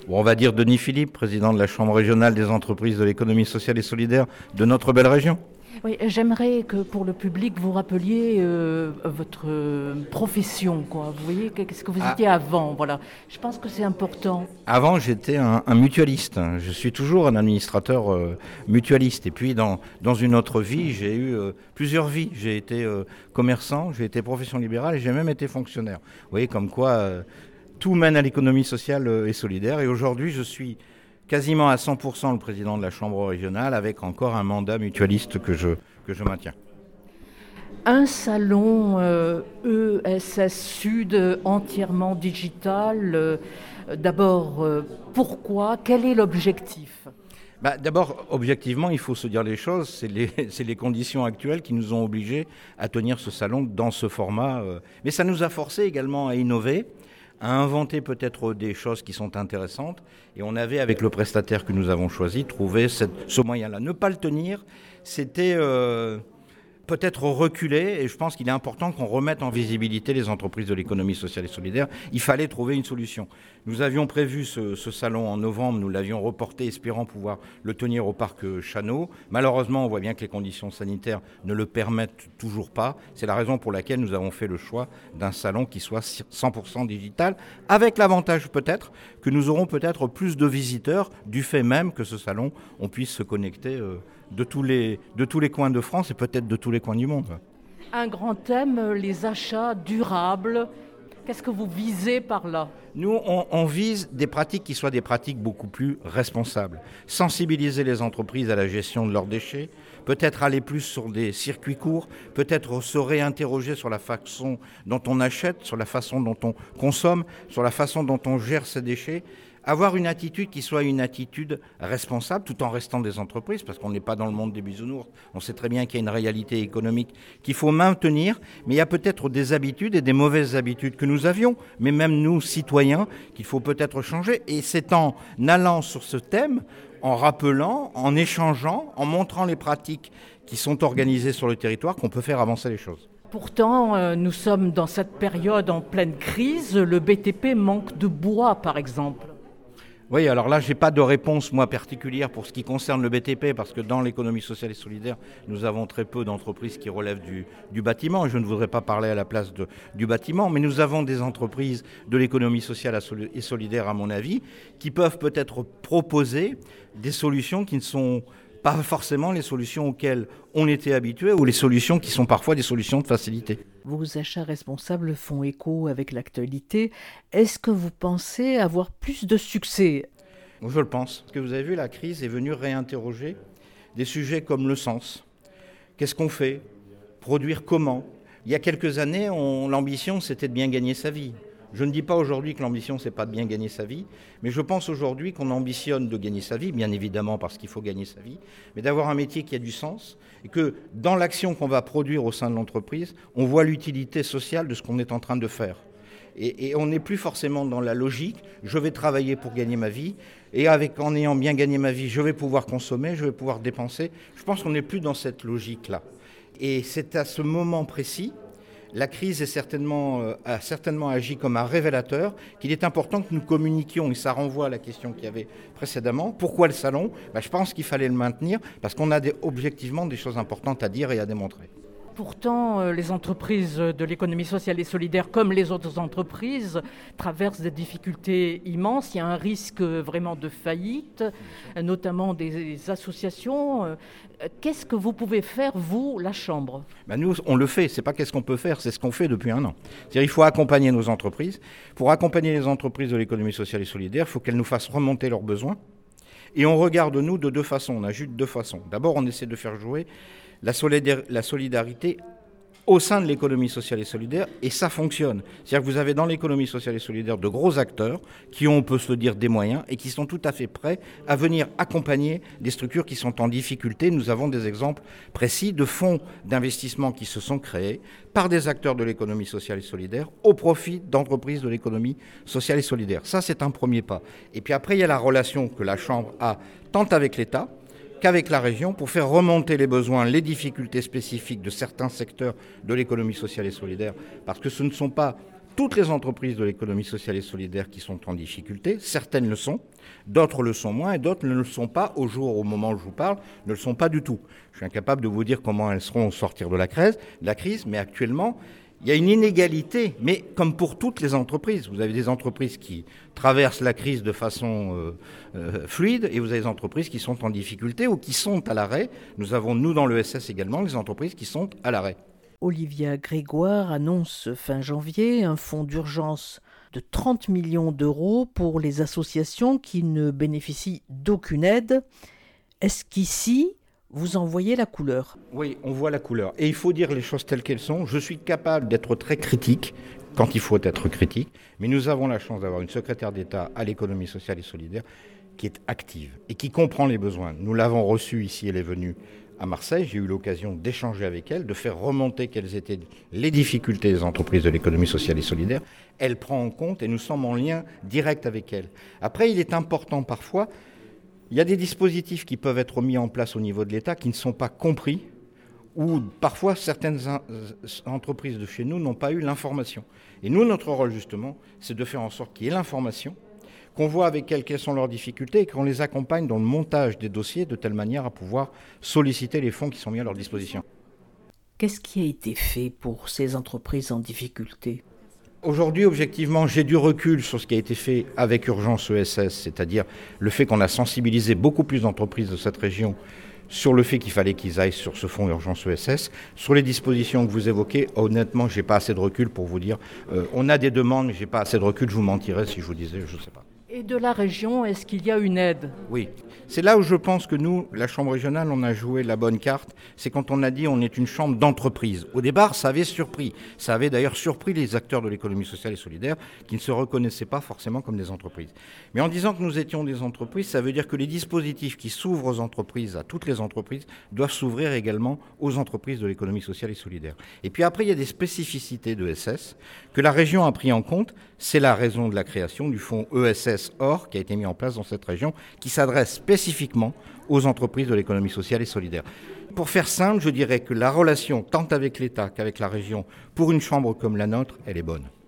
Bon, on va dire Denis Philippe, président de la Chambre régionale des entreprises de l'économie sociale et solidaire de notre belle région. Oui, j'aimerais que pour le public, vous rappeliez votre profession, quoi. Vous voyez, qu'est-ce que vous Ah, étiez avant, voilà. Je pense que c'est important. Avant, j'étais un mutualiste. Je suis toujours un administrateur mutualiste. Et puis, dans une autre vie, j'ai eu plusieurs vies. J'ai été commerçant, j'ai été profession libérale et j'ai même été fonctionnaire. Vous voyez, comme quoi tout mène à l'économie sociale et solidaire. Et aujourd'hui, je suis quasiment à 100% le président de la Chambre régionale avec encore un mandat mutualiste que je maintiens. Un salon ESS Sud entièrement digital. D'abord, pourquoi? Quel est l'objectif? D'abord, objectivement, il faut se dire les choses. C'est les conditions actuelles qui nous ont obligés à tenir ce salon dans ce format. Mais ça nous a forcé également à innover, à inventer peut-être des choses qui sont intéressantes. Et on avait, avec le prestataire que nous avons choisi, trouvé ce moyen-là. Ne pas le tenir, c'était peut-être reculer. Et je pense qu'il est important qu'on remette en visibilité les entreprises de l'économie sociale et solidaire. Il fallait trouver une solution. Nous avions prévu ce salon en novembre. Nous l'avions reporté, espérant pouvoir le tenir au parc Chano. Malheureusement, on voit bien que les conditions sanitaires ne le permettent toujours pas. C'est la raison pour laquelle nous avons fait le choix d'un salon qui soit 100% digital, avec l'avantage peut-être que nous aurons peut-être plus de visiteurs du fait même que ce salon, on puisse se connecter de tous les coins de France et peut-être de tous les coins du monde. Un grand thème, les achats durables. Qu'est-ce que vous visez par là? Nous, on vise des pratiques qui soient des pratiques beaucoup plus responsables. Sensibiliser les entreprises à la gestion de leurs déchets, peut-être aller plus sur des circuits courts, peut-être se réinterroger sur la façon dont on achète, sur la façon dont on consomme, sur la façon dont on gère ces déchets. Avoir une attitude qui soit une attitude responsable tout en restant des entreprises, parce qu'on n'est pas dans le monde des bisounours. On sait très bien qu'il y a une réalité économique qu'il faut maintenir, mais il y a peut-être des habitudes et des mauvaises habitudes que nous avions, mais même nous, citoyens, qu'il faut peut-être changer. Et c'est en allant sur ce thème, en rappelant, en échangeant, en montrant les pratiques qui sont organisées sur le territoire qu'on peut faire avancer les choses. Pourtant, nous sommes dans cette période en pleine crise. Le BTP manque de bois, par exemple. Oui, alors là, je n'ai pas de réponse, moi, particulière pour ce qui concerne le BTP, parce que dans l'économie sociale et solidaire, nous avons très peu d'entreprises qui relèvent du bâtiment. Et je ne voudrais pas parler à la place du bâtiment, mais nous avons des entreprises de l'économie sociale et solidaire, à mon avis, qui peuvent peut-être proposer des solutions qui ne sont pas forcément les solutions auxquelles on était habitué ou les solutions qui sont parfois des solutions de facilité. Vos achats responsables font écho avec l'actualité. Est-ce que vous pensez avoir plus de succès? Je le pense. Parce que vous avez vu, la crise est venue réinterroger des sujets comme le sens. Qu'est-ce qu'on fait? Produire comment? Il y a quelques années, l'ambition, c'était de bien gagner sa vie. Je ne dis pas aujourd'hui que l'ambition, c'est pas de bien gagner sa vie, mais je pense aujourd'hui qu'on ambitionne de gagner sa vie, bien évidemment parce qu'il faut gagner sa vie, mais d'avoir un métier qui a du sens et que dans l'action qu'on va produire au sein de l'entreprise, on voit l'utilité sociale de ce qu'on est en train de faire. Et on n'est plus forcément dans la logique, je vais travailler pour gagner ma vie, et en ayant bien gagné ma vie, je vais pouvoir consommer, je vais pouvoir dépenser. Je pense qu'on n'est plus dans cette logique-là. Et c'est à ce moment précis, la crise a certainement agi comme un révélateur qu'il est important que nous communiquions, et ça renvoie à la question qu'il y avait précédemment. Pourquoi le salon? Je pense qu'il fallait le maintenir parce qu'on a objectivement des choses importantes à dire et à démontrer. Pourtant, les entreprises de l'économie sociale et solidaire, comme les autres entreprises, traversent des difficultés immenses. Il y a un risque vraiment de faillite, notamment des associations. Qu'est-ce que vous pouvez faire, vous, la Chambre? Nous, on le fait. C'est pas qu'est-ce qu'on peut faire, c'est ce qu'on fait depuis un an. C'est-à-dire il faut accompagner nos entreprises. Pour accompagner les entreprises de l'économie sociale et solidaire, il faut qu'elles nous fassent remonter leurs besoins. Et on regarde, nous, de deux façons. On ajoute deux façons. D'abord, on essaie de faire jouer la solidarité au sein de l'économie sociale et solidaire, et ça fonctionne. C'est-à-dire que vous avez dans l'économie sociale et solidaire de gros acteurs qui ont, on peut se le dire, des moyens et qui sont tout à fait prêts à venir accompagner des structures qui sont en difficulté. Nous avons des exemples précis de fonds d'investissement qui se sont créés par des acteurs de l'économie sociale et solidaire au profit d'entreprises de l'économie sociale et solidaire. Ça, c'est un premier pas. Et puis après, il y a la relation que la Chambre a tant avec l'État qu'avec la région pour faire remonter les besoins, les difficultés spécifiques de certains secteurs de l'économie sociale et solidaire, parce que ce ne sont pas toutes les entreprises de l'économie sociale et solidaire qui sont en difficulté. Certaines le sont, d'autres le sont moins et d'autres ne le sont pas au moment où je vous parle, ne le sont pas du tout. Je suis incapable de vous dire comment elles seront au sortir de la crise, mais actuellement, il y a une inégalité, mais comme pour toutes les entreprises. Vous avez des entreprises qui traversent la crise de façon fluide et vous avez des entreprises qui sont en difficulté ou qui sont à l'arrêt. Nous avons, nous, dans l'ESS également, des entreprises qui sont à l'arrêt. Olivia Grégoire annonce fin janvier un fonds d'urgence de 30 millions d'euros pour les associations qui ne bénéficient d'aucune aide. Est-ce qu'ici, vous en voyez la couleur ? Oui, on voit la couleur. Et il faut dire les choses telles qu'elles sont. Je suis capable d'être très critique quand il faut être critique, mais nous avons la chance d'avoir une secrétaire d'État à l'économie sociale et solidaire qui est active et qui comprend les besoins. Nous l'avons reçue ici, elle est venue à Marseille. J'ai eu l'occasion d'échanger avec elle, de faire remonter quelles étaient les difficultés des entreprises de l'économie sociale et solidaire. Elle prend en compte et nous sommes en lien direct avec elle. Après, il est important parfois, il y a des dispositifs qui peuvent être mis en place au niveau de l'État qui ne sont pas compris, ou parfois certaines entreprises de chez nous n'ont pas eu l'information. Et nous, notre rôle justement, c'est de faire en sorte qu'il y ait l'information, qu'on voit avec elles quelles sont leurs difficultés et qu'on les accompagne dans le montage des dossiers de telle manière à pouvoir solliciter les fonds qui sont mis à leur disposition. Qu'est-ce qui a été fait pour ces entreprises en difficulté ? Aujourd'hui, objectivement, j'ai du recul sur ce qui a été fait avec Urgence ESS, c'est-à-dire le fait qu'on a sensibilisé beaucoup plus d'entreprises de cette région sur le fait qu'il fallait qu'ils aillent sur ce fonds Urgence ESS. Sur les dispositions que vous évoquez, honnêtement, je n'ai pas assez de recul pour vous dire. On a des demandes, mais je n'ai pas assez de recul, je vous mentirais si je vous disais, je ne sais pas. Et de la région, est-ce qu'il y a une aide ? Oui. C'est là où je pense que nous, la Chambre régionale, on a joué la bonne carte. C'est quand on a dit on est une chambre d'entreprise. Au départ, ça avait surpris. Ça avait d'ailleurs surpris les acteurs de l'économie sociale et solidaire qui ne se reconnaissaient pas forcément comme des entreprises. Mais en disant que nous étions des entreprises, ça veut dire que les dispositifs qui s'ouvrent aux entreprises, à toutes les entreprises, doivent s'ouvrir également aux entreprises de l'économie sociale et solidaire. Et puis après, il y a des spécificités de ESS que la région a pris en compte. C'est la raison de la création du fonds ESS Or qui a été mis en place dans cette région, qui s'adresse spécifiquement aux entreprises de l'économie sociale et solidaire. Pour faire simple, je dirais que la relation, tant avec l'État qu'avec la région, pour une chambre comme la nôtre, elle est bonne.